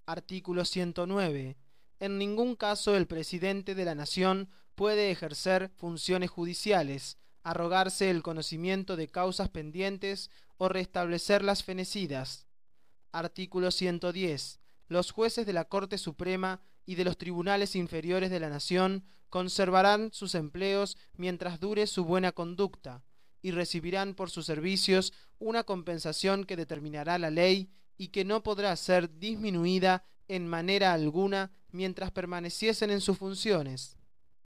Artículo 109. En ningún caso el presidente de la Nación puede ejercer funciones judiciales, arrogarse el conocimiento de causas pendientes o restablecer las fenecidas. Artículo 110. Los jueces de la Corte Suprema y de los tribunales inferiores de la Nación conservarán sus empleos mientras dure su buena conducta, y recibirán por sus servicios una compensación que determinará la ley y que no podrá ser disminuida en manera alguna mientras permaneciesen en sus funciones.